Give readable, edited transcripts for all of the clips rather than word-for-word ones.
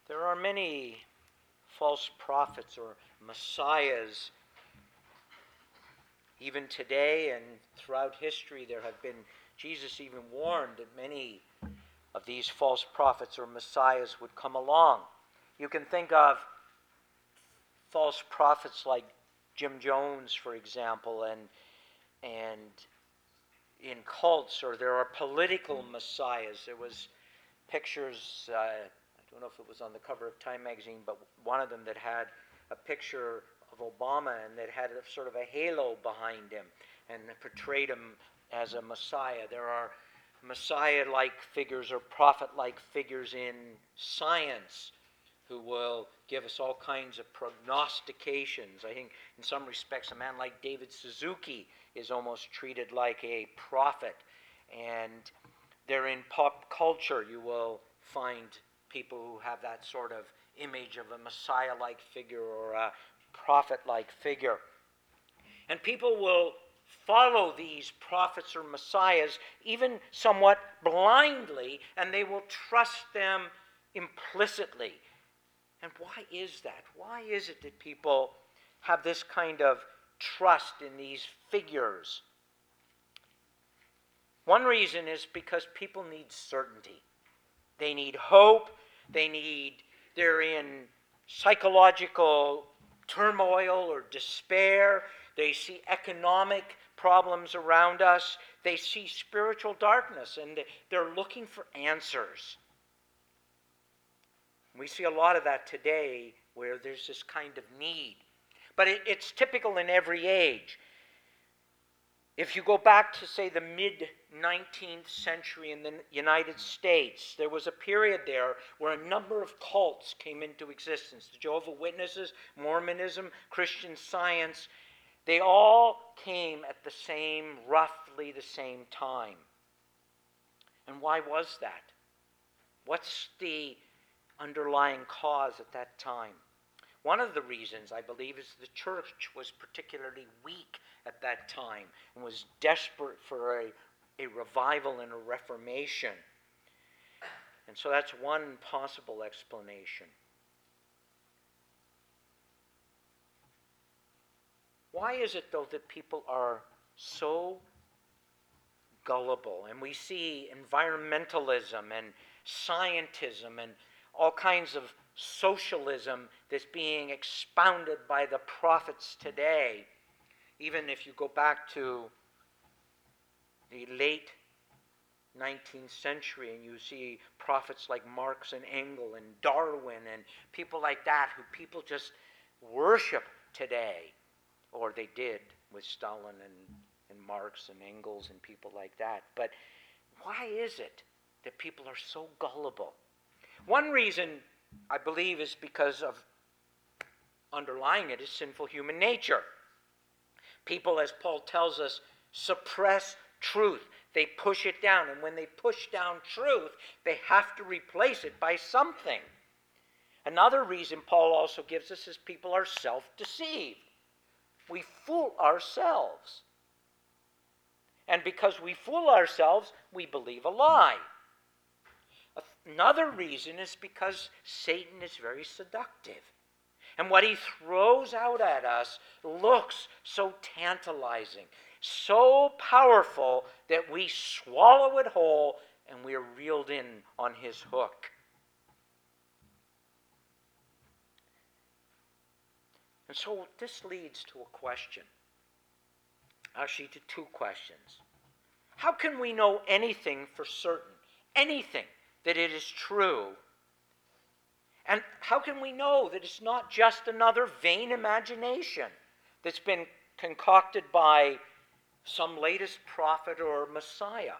There are many false prophets or messiahs. Even today and throughout history, Jesus even warned that many of these false prophets or messiahs would come along. You can think of false prophets like Jim Jones, for example, and in cults, or there are political messiahs. There was pictures, I don't know if it was on the cover of Time magazine, but one of them that had a picture of Obama and that had sort of a halo behind him and portrayed him as a messiah. There are messiah-like figures or prophet-like figures in science who will give us all kinds of prognostications. I think in some respects a man like David Suzuki is almost treated like a prophet. And there in pop culture you will find people who have that sort of image of a messiah-like figure or a prophet-like figure. And people will follow these prophets or messiahs even somewhat blindly, and they will trust them implicitly. And why is that? Why is it that people have this kind of trust in these figures? One reason is because people need certainty. They need hope. They're in psychological turmoil or despair. They see economic problems around us. They see spiritual darkness, and they're looking for answers. We see a lot of that today where there's this kind of need. But it's typical in every age. If you go back to, say, the mid-19th century in the United States, there was a period there where a number of cults came into existence. The Jehovah's Witnesses, Mormonism, Christian Science, they all came at roughly the same time. And why was that? What's the underlying cause at that time? One of the reasons, I believe, is the church was particularly weak at that time and was desperate for a revival and a reformation. And so that's one possible explanation. Why is it, though, that people are so gullible? And we see environmentalism and scientism and all kinds of socialism that's being expounded by the prophets today. Even if you go back to the late 19th century and you see prophets like Marx and Engels and Darwin and people like that who people just worship today, or they did with Stalin and Marx and Engels and people like that. But why is it that people are so gullible? One reason, I believe, is because of underlying it is sinful human nature. People, as Paul tells us, suppress truth. They push it down. And when they push down truth, they have to replace it by something. Another reason Paul also gives us is people are self-deceived. We fool ourselves. And because we fool ourselves, we believe a lie. Another reason is because Satan is very seductive. And what he throws out at us looks so tantalizing, so powerful that we swallow it whole and we're reeled in on his hook. And so this leads to a question. Actually, to two questions. How can we know anything for certain? Anything that it is true? And how can we know that it's not just another vain imagination that's been concocted by some latest prophet or messiah?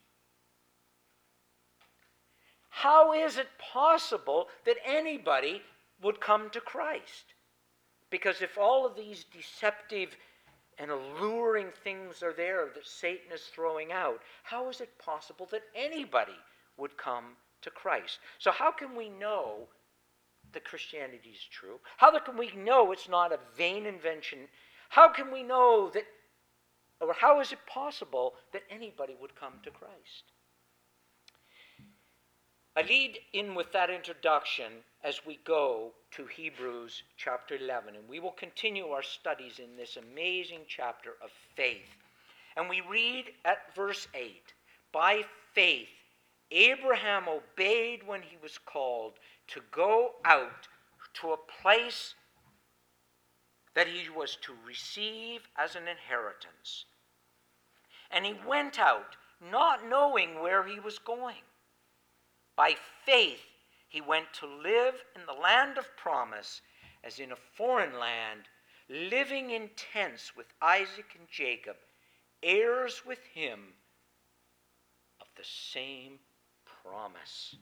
How is it possible that anybody would come to Christ? Because if all of these deceptive and alluring things are there that Satan is throwing out, how is it possible that anybody would come to Christ? So how can we know that Christianity is true? How can we know it's not a vain invention? How can we know that, or how is it possible that anybody would come to Christ? I lead in with that introduction as we go to Hebrews chapter 11, and we will continue our studies in this amazing chapter of faith. And we read at verse 8, "By faith Abraham obeyed when he was called to go out to a place that he was to receive as an inheritance. And he went out, not knowing where he was going. By faith he went to live in the land of promise, as in a foreign land, living in tents with Isaac and Jacob, heirs with him of the same promise."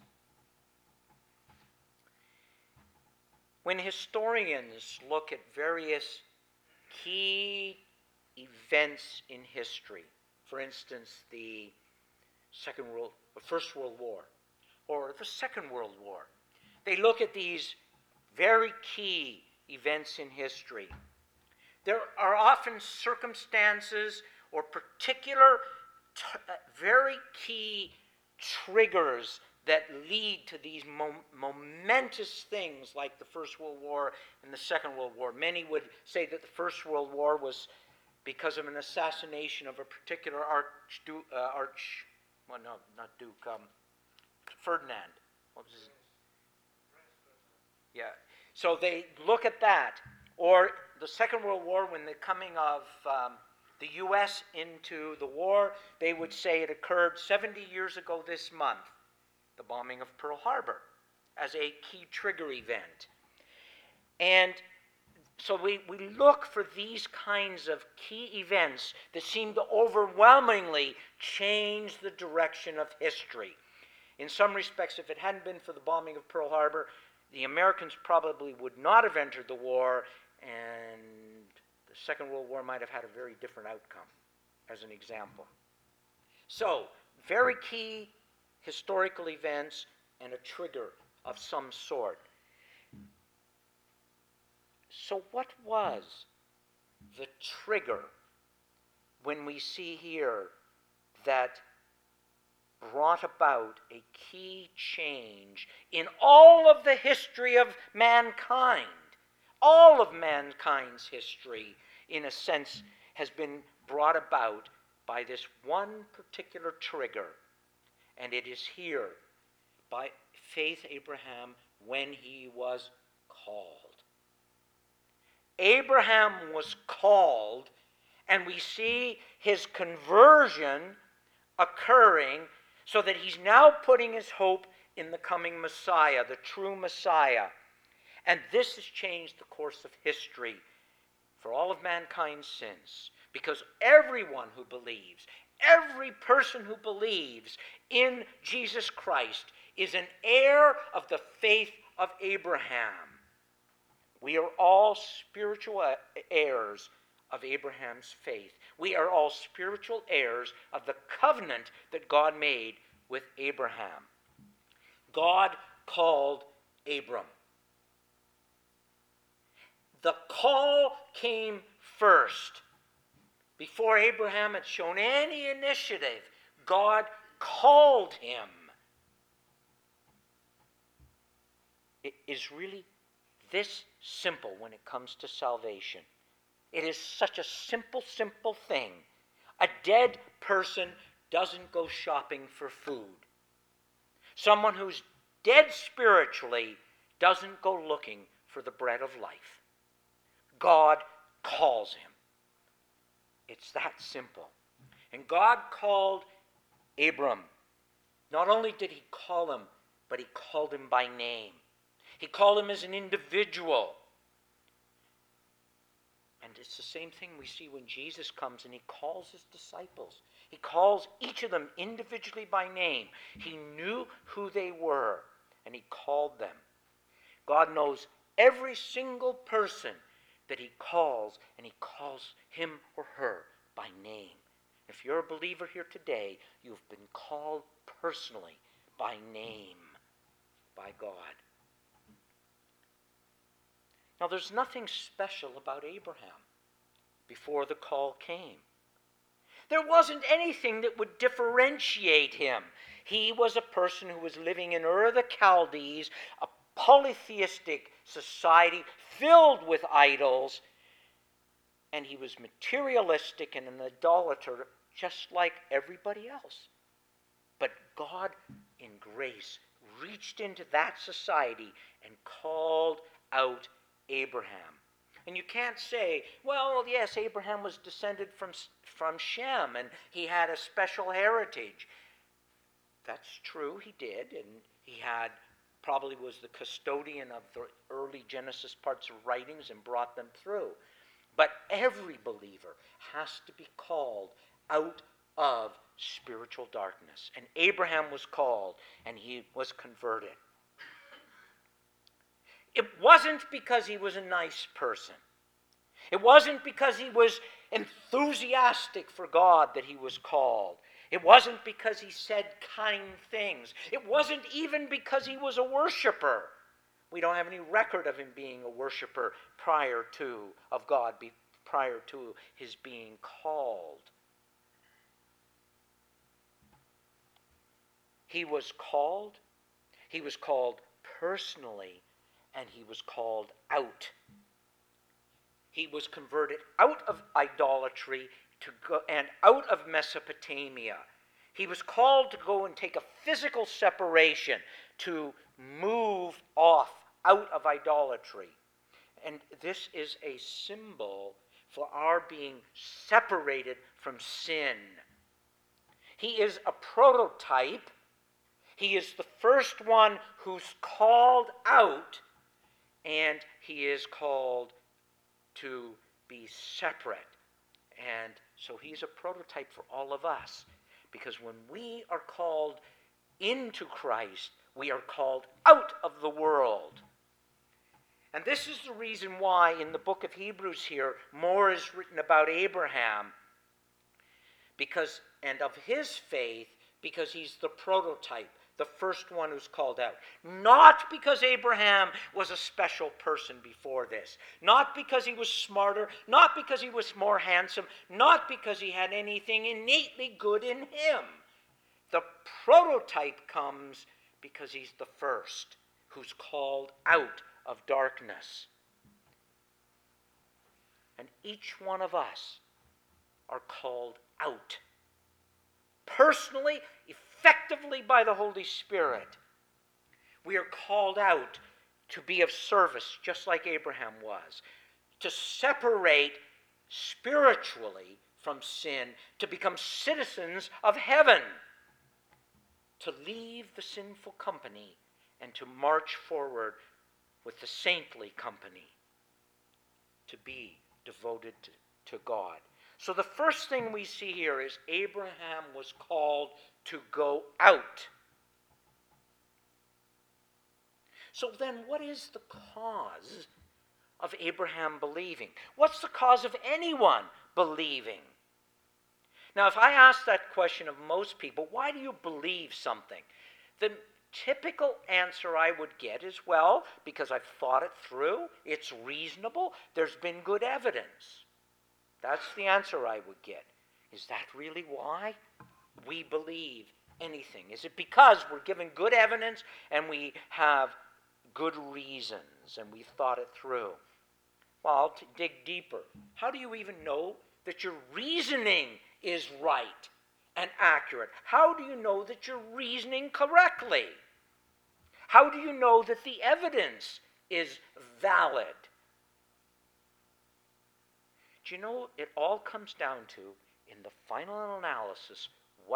When historians look at various key events in history, for instance, the First World War or the Second World War, they look at these very key events in history. There are often circumstances or particular very key triggers that lead to these momentous things like the First World War and the Second World War. Many would say that the First World War was because of an assassination of a particular Ferdinand. What was his? Yeah. So they look at that. Or the Second World War, when the coming of the U.S. into the war, they would say it occurred 70 years ago this month, the bombing of Pearl Harbor, as a key trigger event. And so we look for these kinds of key events that seem to overwhelmingly change the direction of history. In some respects, if it hadn't been for the bombing of Pearl Harbor, the Americans probably would not have entered the war, and the Second World War might have had a very different outcome, as an example. So, very key historical events and a trigger of some sort. So what was the trigger when we see here that brought about a key change in all of the history of mankind? All of mankind's history, in a sense, has been brought about by this one particular trigger. And it is here, by faith Abraham, when he was called. Abraham was called, and we see his conversion occurring so that he's now putting his hope in the coming Messiah, the true Messiah. And this has changed the course of history for all of mankind since, because everyone who believes, every person who believes in Jesus Christ is an heir of the faith of Abraham. We are all spiritual heirs of Abraham's faith. We are all spiritual heirs of the covenant that God made with Abraham. God called Abram. The call came first. Before Abraham had shown any initiative, God called him. It is really this simple when it comes to salvation. It is such a simple thing. A dead person doesn't go shopping for food. Someone who's dead spiritually doesn't go looking for the bread of life. God calls him. It's that simple. And God called Abram. Not only did he call him, but he called him by name. He called him as an individual. And it's the same thing we see when Jesus comes and he calls his disciples. He calls each of them individually by name. He knew who they were, and he called them. God knows every single person that he calls, and he calls him or her by name. If you're a believer here today, you've been called personally by name by God. Now, there's nothing special about Abraham before the call came. There wasn't anything that would differentiate him. He was a person who was living in Ur of the Chaldees, a polytheistic society filled with idols, and he was materialistic and an idolater just like everybody else. But God, in grace, reached into that society and called out Abraham. And you can't say, well, yes, Abraham was descended from Shem and he had a special heritage. That's true, he did, and he probably was the custodian of the early Genesis parts of writings and brought them through. But every believer has to be called out of spiritual darkness. And Abraham was called, and he was converted. It wasn't because he was a nice person. It wasn't because he was enthusiastic for God that he was called. It wasn't because he said kind things. It wasn't even because he was a worshiper. We don't have any record of him being a worshiper prior to his being called. He was called personally, and he was called out. He was converted out of idolatry and out of Mesopotamia. He was called to go and take a physical separation, to move off out of idolatry. And this is a symbol for our being separated from sin. He is a prototype. He is the first one who's called out, and he is called to be separate. And so he's a prototype for all of us, because when we are called into Christ, we are called out of the world. And this is the reason why in the book of Hebrews here, more is written about Abraham, and of his faith, because he's the prototype, the first one who's called out. Not because Abraham was a special person before this. Not because he was smarter. Not because he was more handsome. Not because he had anything innately good in him. The prototype comes because he's the first who's called out of darkness. And each one of us are called out. Personally, effectively by the Holy Spirit. We are called out to be of service, just like Abraham was. To separate spiritually from sin, to become citizens of heaven. To leave the sinful company and to march forward with the saintly company. To be devoted to God. So the first thing we see here is Abraham was called to go out. So then what is the cause of Abraham believing? What's the cause of anyone believing? Now, if I ask that question of most people, why do you believe something? The typical answer I would get is, well, because I've thought it through, it's reasonable, there's been good evidence. That's the answer I would get. Is that really why we believe anything? Is it because we're given good evidence and we have good reasons and we've thought it through? Well, I'll dig deeper. How do you even know that your reasoning is right and accurate? How do you know that you're reasoning correctly? How do you know that the evidence is valid? Do you know, it all comes down to, in the final analysis,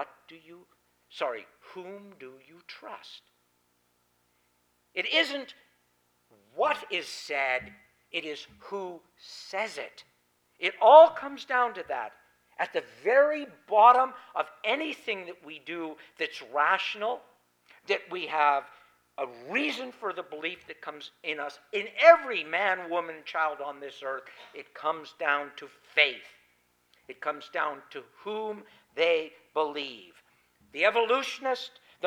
whom do you trust? It isn't what is said, it is who says it. It all comes down to that. At the very bottom of anything that we do that's rational, that we have a reason for the belief that comes in us, in every man, woman, child on this earth, it comes down to faith. It comes down to whom they believe. The evolutionist, the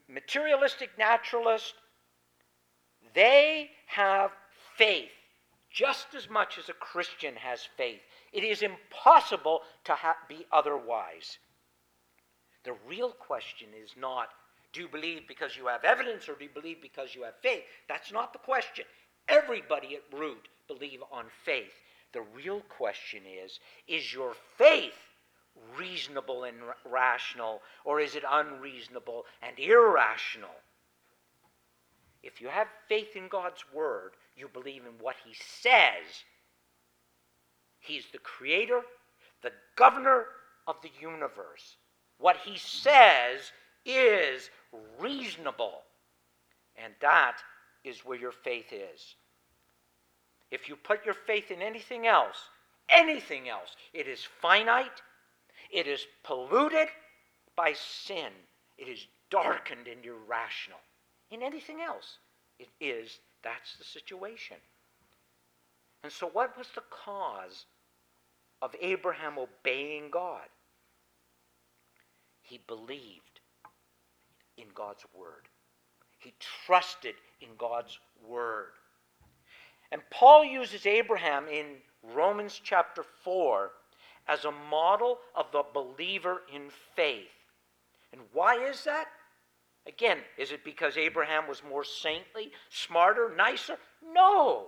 materialistic naturalist, they have faith just as much as a Christian has faith. It is impossible to be otherwise. The real question is not, do you believe because you have evidence or do you believe because you have faith? That's not the question. Everybody at root believe on faith. The real question is your faith reasonable and rational, or is it unreasonable and irrational? If you have faith in God's word, you believe in what he says. He's the creator, the governor of the universe. What he says is reasonable, and that is where your faith is. If you put your faith in anything else, it is finite, it is polluted by sin, it is darkened and irrational. In anything else, that's the situation. And so what was the cause of Abraham obeying God? He believed in God's word. He trusted in God's word. And Paul uses Abraham in Romans chapter 4 as a model of the believer in faith. And why is that? Again, is it because Abraham was more saintly, smarter, nicer? No.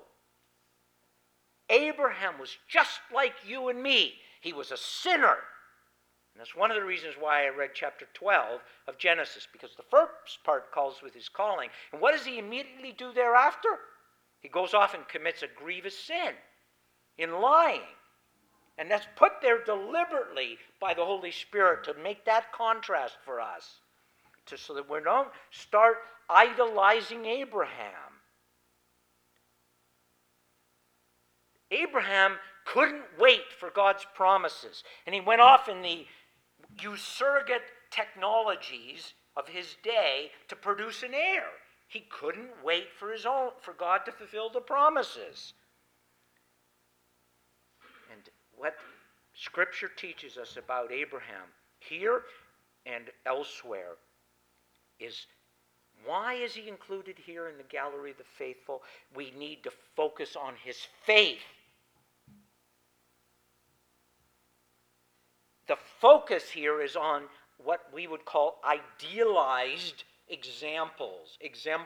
Abraham was just like you and me. He was a sinner. And that's one of the reasons why I read chapter 12 of Genesis, because the first part calls with his calling. And what does he immediately do thereafter? He goes off and commits a grievous sin in lying. And that's put there deliberately by the Holy Spirit to make that contrast for us, so that we don't start idolizing Abraham. Abraham couldn't wait for God's promises, and he went off in the surrogate technologies of his day to produce an heir. He couldn't wait for God to fulfill the promises. And what Scripture teaches us about Abraham here and elsewhere is, why is he included here in the gallery of the faithful? We need to focus on his faith. The focus here is on what we would call idealized exemplars.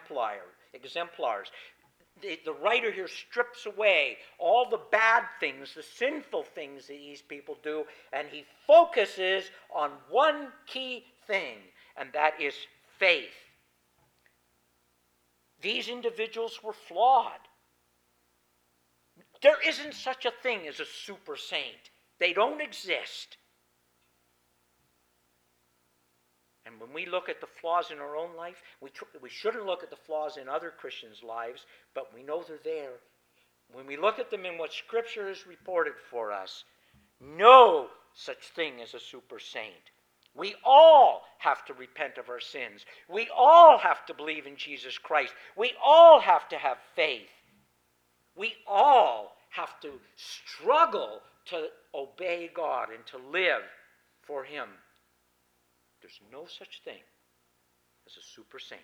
The writer here strips away all the bad things, the sinful things that these people do, and he focuses on one key thing, and that is faith. These individuals were flawed. There isn't such a thing as a super saint. They don't exist. And when we look at the flaws in our own life, we shouldn't look at the flaws in other Christians' lives, but we know they're there. When we look at them in what Scripture has reported for us, no such thing as a super saint. We all have to repent of our sins. We all have to believe in Jesus Christ. We all have to have faith. We all have to struggle to obey God and to live for him. There's no such thing as a super saint.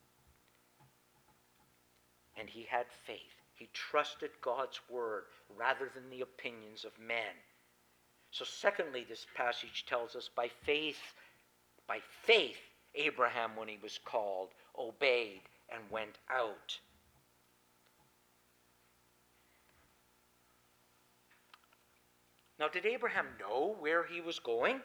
And he had faith. He trusted God's word rather than the opinions of men. So secondly, this passage tells us by faith, Abraham, when he was called, obeyed and went out. Now, did Abraham know where he was going?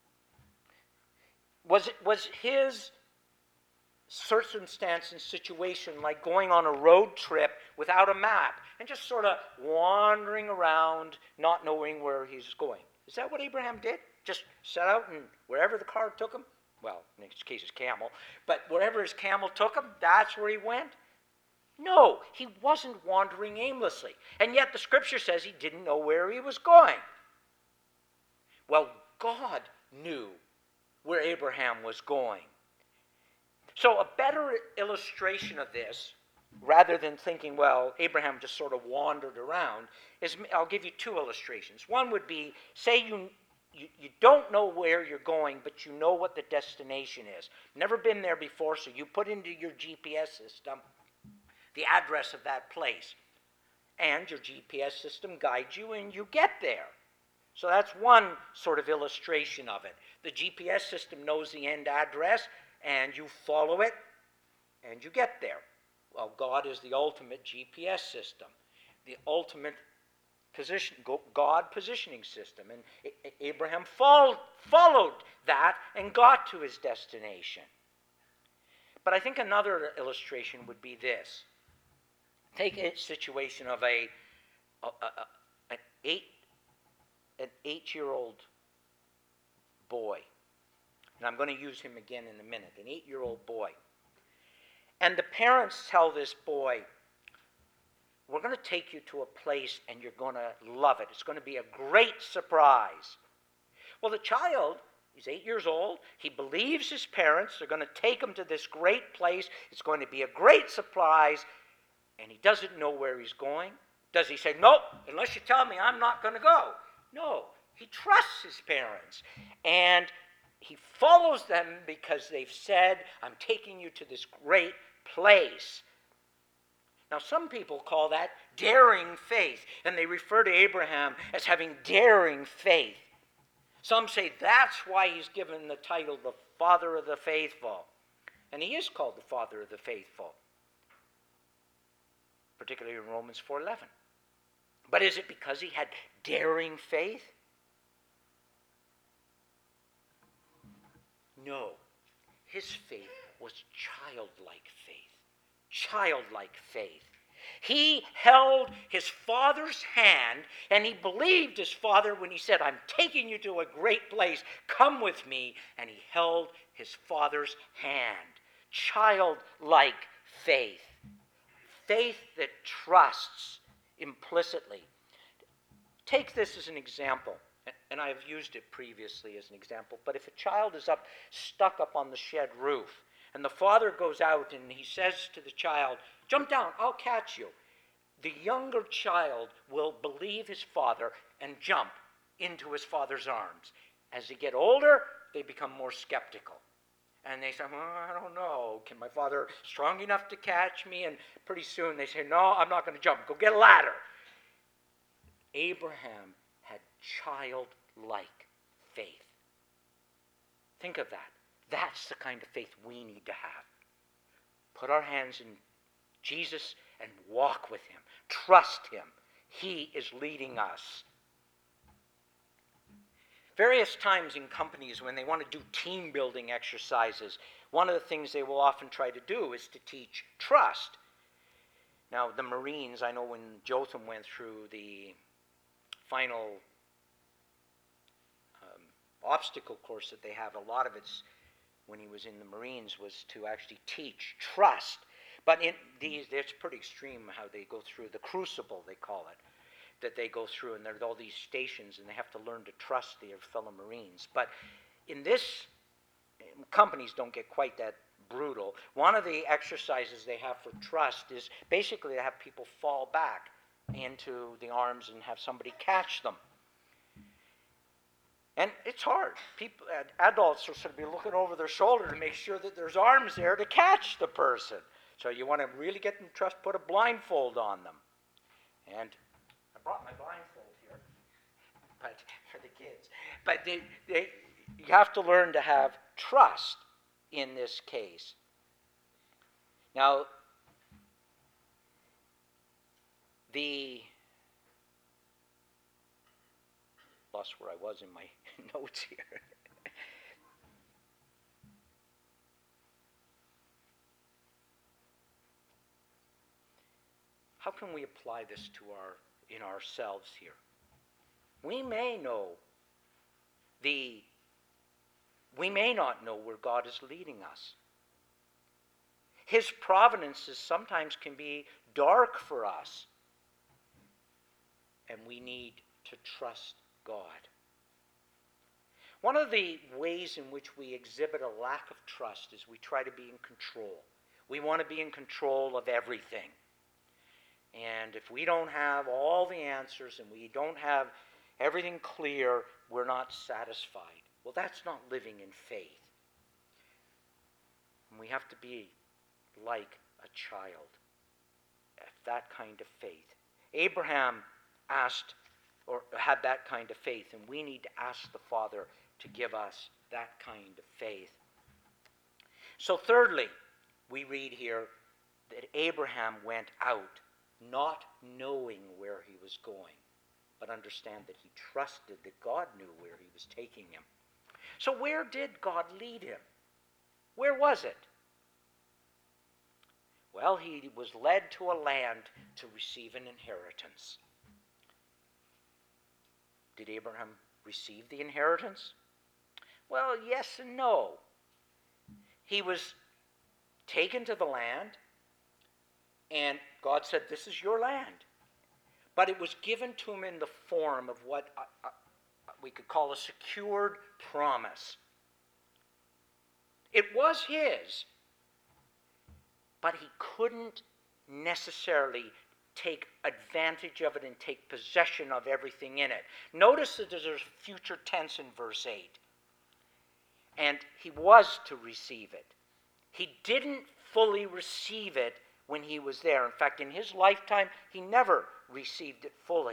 Was his circumstance and situation like going on a road trip without a map and just sort of wandering around, not knowing where he's going? Is that what Abraham did? Just set out and wherever the car took him? Well, in this case, his camel. But wherever his camel took him, that's where he went? No, he wasn't wandering aimlessly. And yet the Scripture says he didn't know where he was going. Well, God knew where Abraham was going. So a better illustration of this, rather than thinking, well, Abraham just sort of wandered around, is I'll give you two illustrations. One would be, say you don't know where you're going, but you know what the destination is. Never been there before, so you put into your GPS system the address of that place. and your GPS system guides you and you get there. So that's one sort of illustration of it. The GPS system knows the end address, and you follow it, and you get there. Well, God is the ultimate GPS system, the ultimate God positioning system. And Abraham followed that and got to his destination. But I think another illustration would be this. Take a situation of an 8-year-old boy. And I'm going to use him again in a minute. An 8-year-old boy. And the parents tell this boy, we're going to take you to a place and you're going to love it. It's going to be a great surprise. Well, the child, he's 8 years old. He believes his parents are going to take him to this great place. It's going to be a great surprise. And he doesn't know where he's going. Does he say, nope, unless you tell me, I'm not going to go? No, he trusts his parents. And he follows them because they've said, I'm taking you to this great place. Now, some people call that daring faith, and they refer to Abraham as having daring faith. Some say that's why he's given the title the Father of the Faithful. And he is called the Father of the Faithful, particularly in Romans 4:11. But is it because he had daring faith? No. His faith was childlike faith. Childlike faith. He held his father's hand, and he believed his father when he said, I'm taking you to a great place, come with me. And he held his father's hand. Childlike faith. Faith that trusts implicitly. Take this as an example, and I have used it previously as an example, but if a child is stuck up on the shed roof, and the father goes out and he says to the child, jump down, I'll catch you. The younger child will believe his father and jump into his father's arms. As they get older, they become more skeptical. And they say, I don't know, can my father strong enough to catch me? And pretty soon they say, no, I'm not going to jump, go get a ladder. Abraham had childlike faith. Think of that. That's the kind of faith we need to have. Put our hands in Jesus and walk with him. Trust him. He is leading us. Various times in companies when they want to do team building exercises, one of the things they will often try to do is to teach trust. Now, the Marines, I know when Jotham went through the final obstacle course that they have, a lot of it's when he was in the Marines was to actually teach trust. But in these, it's pretty extreme how they go through the crucible, they call it, that they go through, and there's all these stations, and they have to learn to trust their fellow Marines. But in this, companies don't get quite that brutal. One of the exercises they have for trust is basically to have people fall back into the arms and have somebody catch them. And it's hard. People, adults will sort of be looking over their shoulder to make sure that there's arms there to catch the person. So you want to really get them to trust, put a blindfold on them. And I brought my blindfold here, but for the kids. But you have to learn to have trust in this case. Now, lost where I was in my notes here. How can we apply this in ourselves here? We may not know where God is leading us. His providences sometimes can be dark for us, and we need to trust God. One of the ways in which we exhibit a lack of trust is we try to be in control. We want to be in control of everything. And if we don't have all the answers and we don't have everything clear, we're not satisfied. Well, that's not living in faith. And we have to be like a child, that kind of faith. Abraham asked or had that kind of faith, and we need to ask the Father to give us that kind of faith. So thirdly, we read here that Abraham went out not knowing where he was going, but understand that he trusted that God knew where he was taking him. So where did God lead him? Where was it? Well, he was led to a land to receive an inheritance. Did Abraham receive the inheritance? Well, yes and no. He was taken to the land, and God said, this is your land. But it was given to him in the form of what we could call a secured promise. It was his, but he couldn't necessarily take advantage of it and take possession of everything in it. Notice that there's a future tense in verse 8. And he was to receive it. He didn't fully receive it when he was there. In fact, in his lifetime, he never received it fully.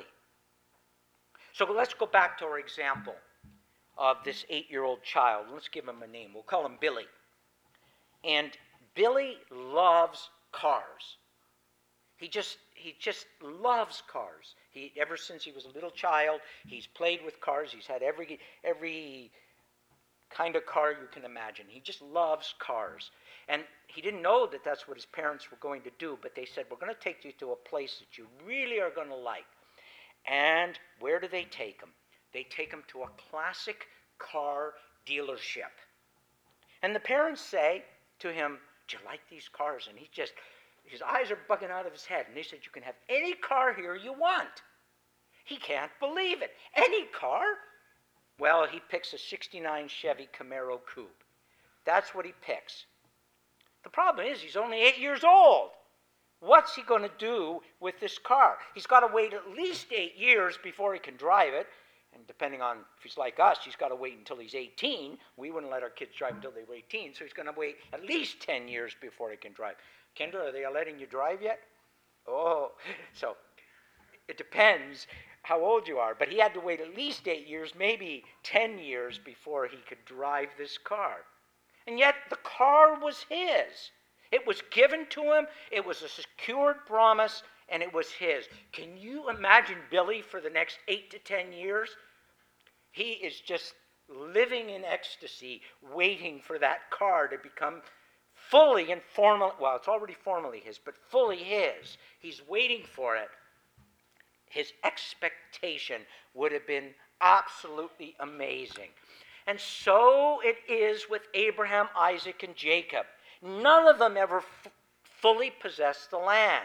So let's go back to our example of this 8-year-old child. Let's give him a name. We'll call him Billy. And Billy loves cars. He just loves cars. Ever since he was a little child, he's played with cars. He's had every kind of car you can imagine. He just loves cars. And he didn't know that that's what his parents were going to do, but they said, we're going to take you to a place that you really are going to like. And where do they take him? They take him to a classic car dealership. And the parents say to him, do you like these cars? And his eyes are bugging out of his head. And they said, you can have any car here you want. He can't believe it. Any car? Well, he picks a 69 Chevy Camaro Coupe. That's what he picks. The problem is he's only 8 years old. What's he going to do with this car? He's got to wait at least 8 years before he can drive it. And depending on if he's like us, he's got to wait until he's 18. We wouldn't let our kids drive until they were 18, so he's going to wait at least 10 years before he can drive. Kendra, are they letting you drive yet? Oh, so it depends how old you are. But he had to wait at least 8 years, maybe 10 years before he could drive this car. And yet the car was his. It was given to him. It was a secured promise, and it was his. Can you imagine Billy for the next 8 to 10 years? He is just living in ecstasy, waiting for that car to become fully and formally, well, it's already formally his, but fully his. He's waiting for it. His expectation would have been absolutely amazing. And so it is with Abraham, Isaac, and Jacob. None of them ever fully possessed the land.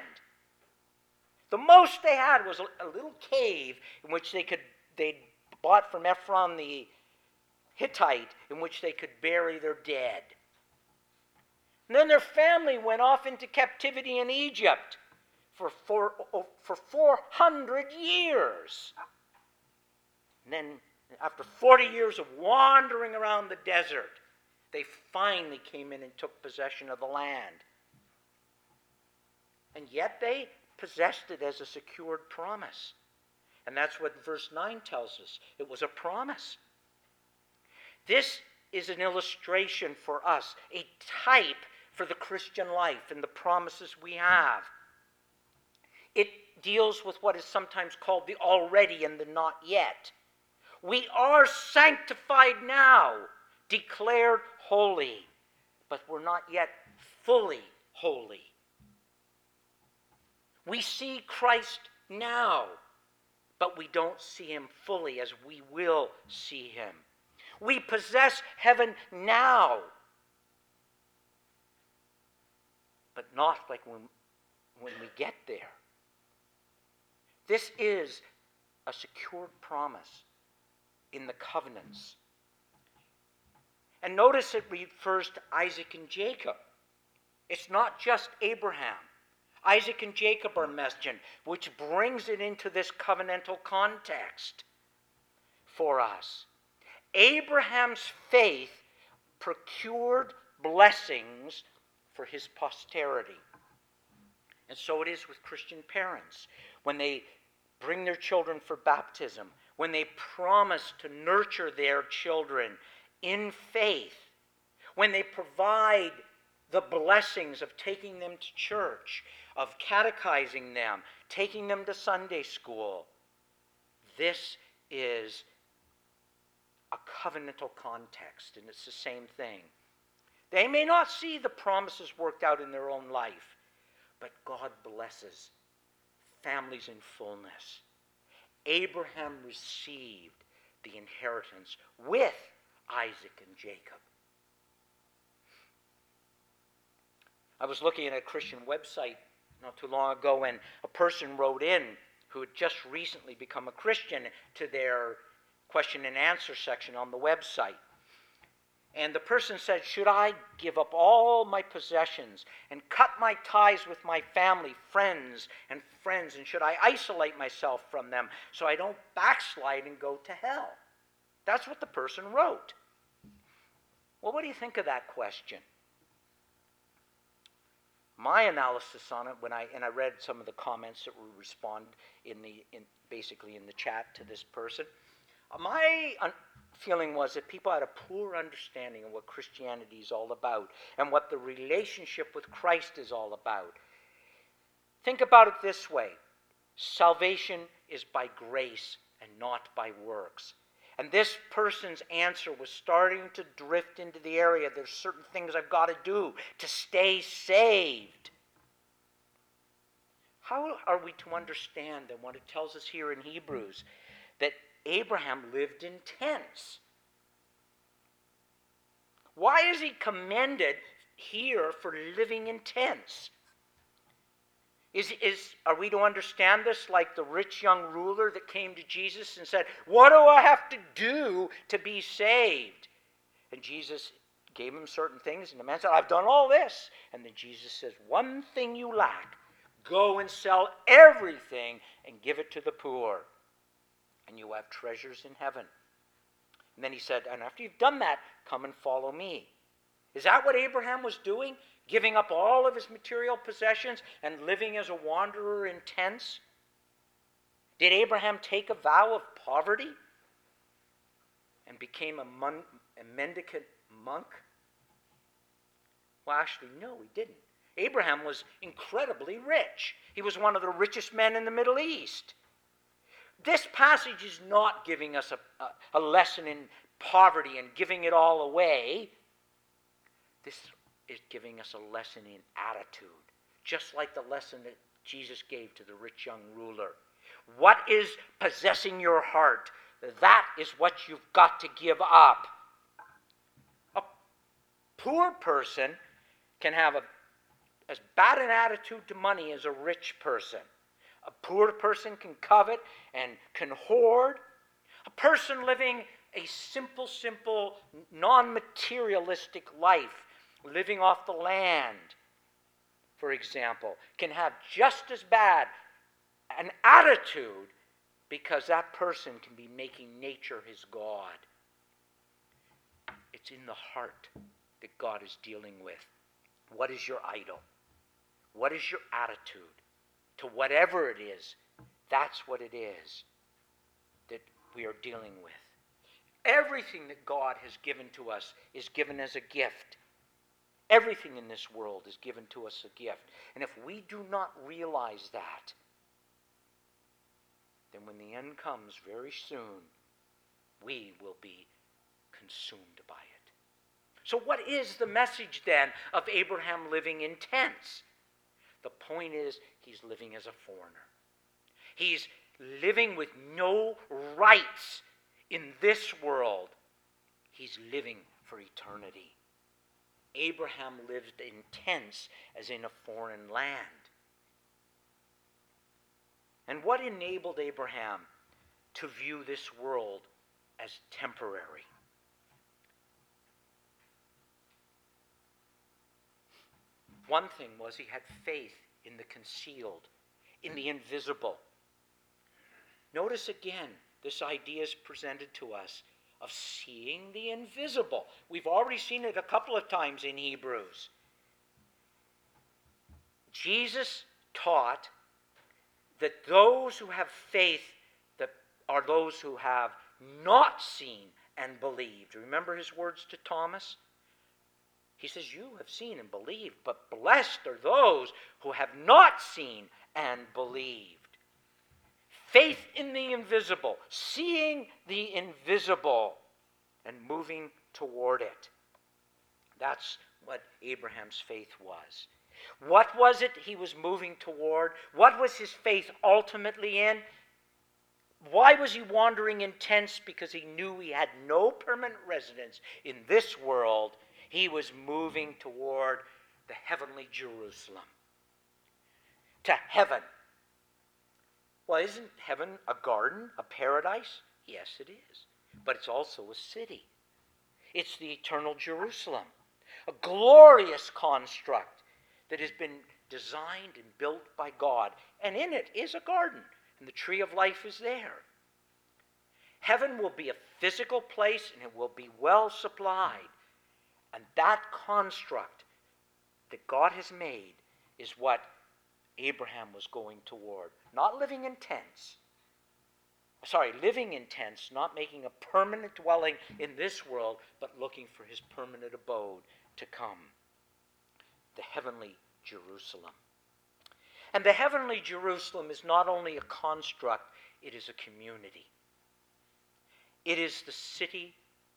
The most they had was a little cave in which they'd bought from Ephron the Hittite, in which they could bury their dead. And then their family went off into captivity in Egypt for 400 years. And then after 40 years of wandering around the desert, they finally came in and took possession of the land. And yet they possessed it as a secured promise. And that's what verse 9 tells us. It was a promise. This is an illustration for us, a type for the Christian life and the promises we have. It deals with what is sometimes called the already and the not yet. We are sanctified now, declared holy, but we're not yet fully holy. We see Christ now, but we don't see him fully as we will see him. We possess heaven now, but not like when we get there. This is a secured promise in the covenants. And notice it refers to Isaac and Jacob. It's not just Abraham. Isaac and Jacob are mentioned, which brings it into this covenantal context for us. Abraham's faith procured blessings for his posterity. And so it is with Christian parents. When they bring their children for baptism, when they promise to nurture their children in faith, when they provide the blessings of taking them to church, of catechizing them, taking them to Sunday school, this is a covenantal context, and it's the same thing. They may not see the promises worked out in their own life, but God blesses families in fullness. Abraham received the inheritance with Isaac and Jacob. I was looking at a Christian website not too long ago, and a person wrote in who had just recently become a Christian to their question and answer section on the website. And the person said, should I give up all my possessions and cut my ties with my family, friends, and should I isolate myself from them so I don't backslide and go to hell? That's what the person wrote. Well, what do you think of that question? My analysis on it, when I read some of the comments that were responded basically in the chat to this person, my feeling was that people had a poor understanding of what Christianity is all about and what the relationship with Christ is all about. Think about it this way. Salvation is by grace and not by works. And this person's answer was starting to drift into the area. There's certain things I've got to do to stay saved. How are we to understand then what it tells us here in Hebrews, that Abraham lived in tents? Why is he commended here for living in tents? Are we to understand this like the rich young ruler that came to Jesus and said, what do I have to do to be saved? And Jesus gave him certain things, and the man said, I've done all this. And then Jesus says, one thing you lack. Go and sell everything and give it to the poor, and you have treasures in heaven. And then he said, and after you've done that, come and follow me. Is that what Abraham was doing? Giving up all of his material possessions and living as a wanderer in tents? Did Abraham take a vow of poverty and became a mendicant monk? Well, actually, no, he didn't. Abraham was incredibly rich. He was one of the richest men in the Middle East. This passage is not giving us a lesson in poverty and giving it all away. This is giving us a lesson in attitude, just like the lesson that Jesus gave to the rich young ruler. What is possessing your heart? That is what you've got to give up. A poor person can have as bad an attitude to money as a rich person. A poor person can covet and can hoard. A person living a simple, non-materialistic life, living off the land, for example, can have just as bad an attitude because that person can be making nature his God. It's in the heart that God is dealing with. What is your idol? What is your attitude? To whatever it is, that's what it is that we are dealing with. Everything that God has given to us is given as a gift. Everything in this world is given to us a gift. And if we do not realize that, then when the end comes very soon, we will be consumed by it. So what is the message then of Abraham living in tents? The point is, he's living as a foreigner. He's living with no rights in this world. He's living for eternity. Abraham lived in tents as in a foreign land. And what enabled Abraham to view this world as temporary? One thing was he had faith in the concealed, in the invisible. Notice again, this idea is presented to us of seeing the invisible. We've already seen it a couple of times in Hebrews. Jesus taught that those who have faith that are those who have not seen and believed. Remember his words to Thomas? He says, you have seen and believed, but blessed are those who have not seen and believed. Faith in the invisible, seeing the invisible and moving toward it. That's what Abraham's faith was. What was it he was moving toward? What was his faith ultimately in? Why was he wandering in tents? Because he knew he had no permanent residence in this world. He was moving toward the heavenly Jerusalem. To heaven. Well, isn't heaven a garden, a paradise? Yes, it is. But it's also a city. It's the eternal Jerusalem. A glorious construct that has been designed and built by God. And in it is a garden. And the tree of life is there. Heaven will be a physical place and it will be well supplied. And that construct that God has made is what Abraham was going toward. Not living in tents. Living in tents, not making a permanent dwelling in this world, but looking for his permanent abode to come. The heavenly Jerusalem. And the heavenly Jerusalem is not only a construct, it is a community. It is the city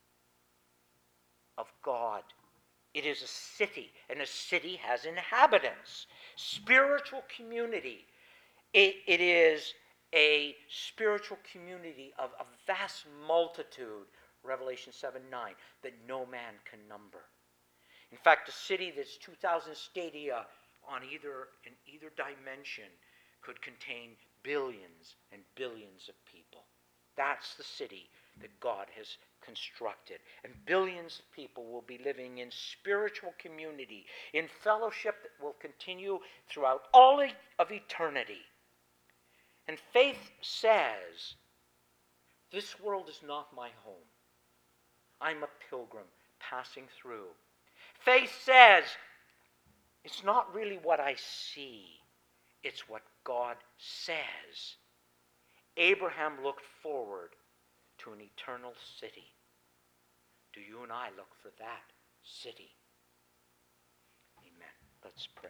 of God. It is a city, and a city has inhabitants. Spiritual community. It is a spiritual community of a vast multitude, Revelation 7:9, that no man can number. In fact, a city that's 2,000 stadia in either dimension could contain billions and billions of people. That's the city that God has constructed. And billions of people will be living in spiritual community, in fellowship that will continue throughout all of eternity. And faith says, this world is not my home. I'm a pilgrim passing through. Faith says, it's not really what I see. It's what God says. Abraham looked forward to an eternal city. Do you and I look for that city? Amen. Let's pray.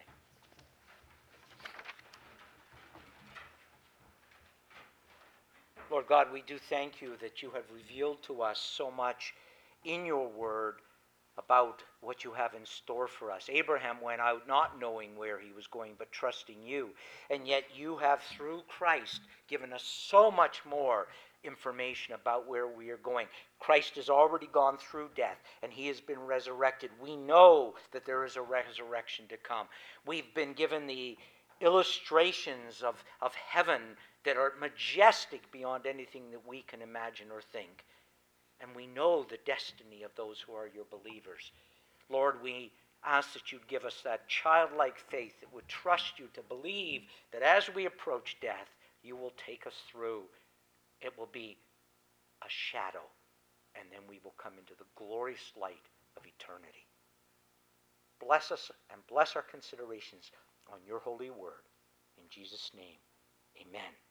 Lord God, we do thank you that you have revealed to us so much in your word about what you have in store for us. Abraham went out not knowing where he was going, but trusting you. And yet you have, through Christ, given us so much more information about where we are going. Christ has already gone through death, and he has been resurrected. We know that there is a resurrection to come. We've been given the illustrations of heaven that are majestic beyond anything that we can imagine or think. And we know the destiny of those who are your believers. Lord, we ask that you'd give us that childlike faith that would trust you to believe that as we approach death, you will take us through. It will be a shadow, and then we will come into the glorious light of eternity. Bless us and bless our considerations on your holy word. In Jesus' name, amen.